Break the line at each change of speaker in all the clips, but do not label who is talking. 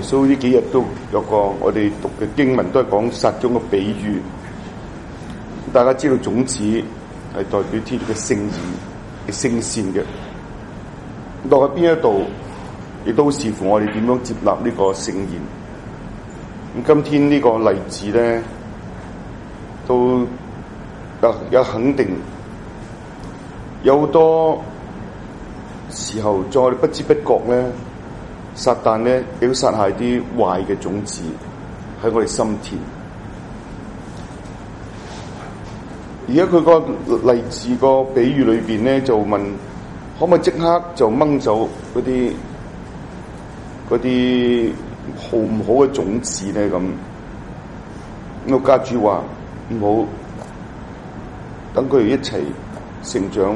穌呢幾日都有個我哋讀嘅經文都係講撒種嘅比喻。大家知道種子係代表天主嘅聖言嘅聖善嘅，落喺邊一度，亦都視乎我哋點樣接納呢個聖言。咁今天呢個例子咧，都有肯定，有好多時候在我哋不知不覺咧，撒旦咧亦都撒下啲壞嘅種子喺我哋心田。而家佢個例子個比喻裏邊咧，就問可唔可以即刻就掹走嗰啲好唔好嘅種子咧？咁個家主話唔好，等佢哋一齊成長。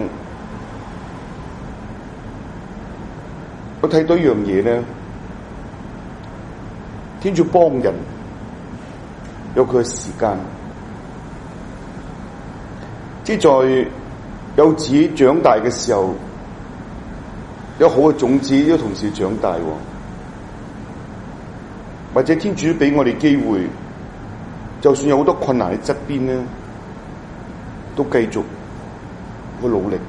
我睇到一樣嘢咧，天主幫人有佢嘅時間，即係在幼子長大嘅時候，有好嘅種子都同時長大，或者天主俾我哋機會，就算有好多困難喺側邊咧，都繼續去努力。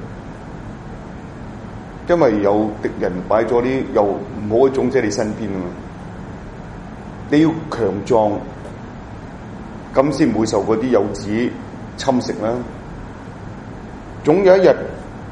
因為有敵人擺咗啲又唔好嘅種子喺你身邊啊嘛，你要強壯，咁先唔會受嗰啲幼子侵蝕啦。總有一日呢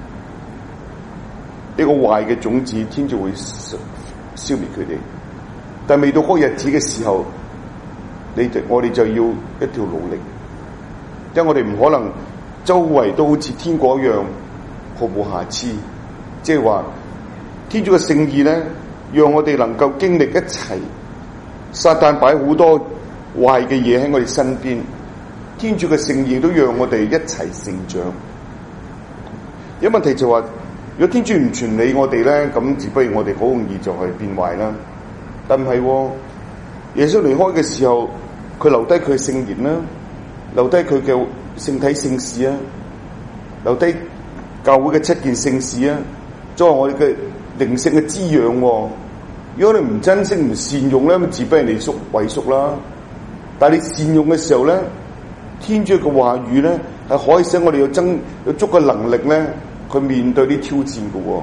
個壞嘅種子，天就會消滅佢哋。但未到嗰個日子嘅時候，我哋就要一條努力，因為我哋唔可能周圍都好似天國一樣毫無瑕疵。即係話，天主嘅聖意咧，讓我哋能夠經歷一齊。撒旦擺好多壞嘅嘢喺我哋身邊，天主嘅聖意都讓我哋一齊成長。有問題就話，如果天主唔全理我哋咧，咁只不如我哋好容易就係變壞啦。但唔係喎，耶穌離開嘅時候，佢留低佢嘅聖言啦，留低佢嘅聖體聖事啊，留低教會嘅7件聖事啊。作為我哋嘅靈性嘅滋養，如果你唔珍惜唔善用咧，咁自不然你萎縮啦。但係你善用嘅時候咧，天主嘅話語咧係可以使我哋有足嘅能力咧去面對啲挑戰嘅。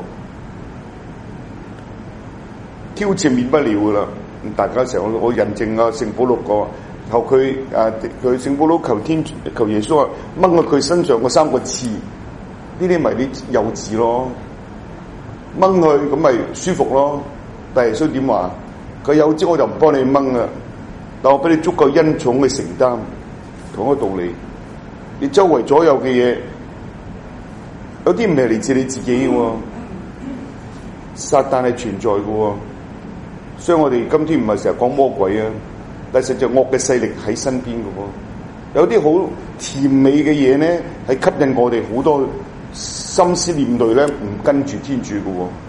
挑戰免不了噶啦，大家成日我印證啊，聖保祿個求佢聖保祿求耶穌話掹咗佢身上嗰3個刺，呢啲咪啲幼稚咯。掹佢咁咪舒服咯，但係耶穌點話？佢有知我就唔幫你掹啊，但我俾你足夠恩寵去承擔，同一個道理。你周圍左右嘅嘢，有啲唔係嚟自你自己嘅，撒旦係存在嘅，所以我哋今天唔係成日講魔鬼啊，但係實際惡嘅勢力喺身邊嘅，有啲好甜美嘅嘢咧，係吸引我哋好多心思念慮咧，唔跟住天主嘅，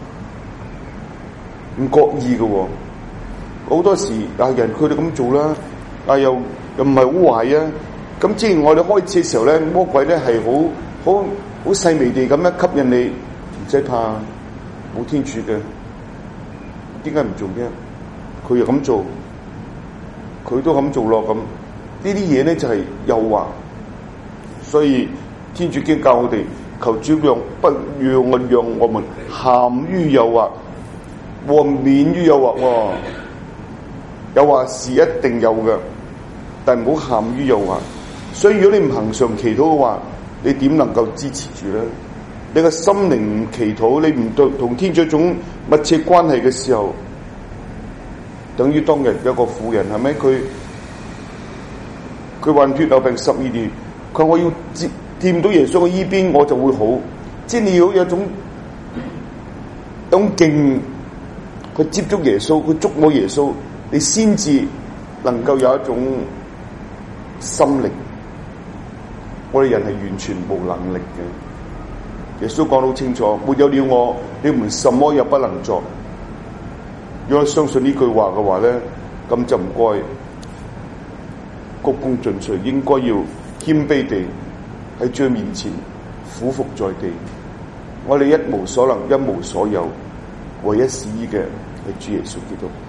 唔覺意嘅，好多時人佢哋咁做啦，又唔係好壞啊。咁之前我哋開始嘅時候咧，魔鬼咧係好細微地咁樣吸引你，唔使怕，冇天主嘅，點解唔做嘅？佢又咁做，佢都咁做咯。咁呢啲嘢咧就係誘惑，所以天主經教我哋。求主不讓我們陷於誘惑，和免於誘惑。誘惑是一定有嘅，但唔好陷於誘惑。所以如果你唔恆常祈禱嘅話，你點能夠支持住咧？你個心靈唔祈禱，你唔同天主一種密切關係嘅時候，等於當日有個婦人係咪？佢患血漏病12年，佢話我要掂到耶穌嘅衣邊，我就會好。即係你要有種勁去接觸耶穌，去觸摸耶穌，你先至能夠有一種心力。我哋人係完全冇能力嘅。耶穌講得好清楚，沒有了我，你們什麼也不能做。如果相信呢句話嘅話咧，咁就唔該鞠躬盡瘁，應該要謙卑地喺主面前俯伏在地。我哋一無所能，一無所有，唯一是依嘅係主耶穌基督。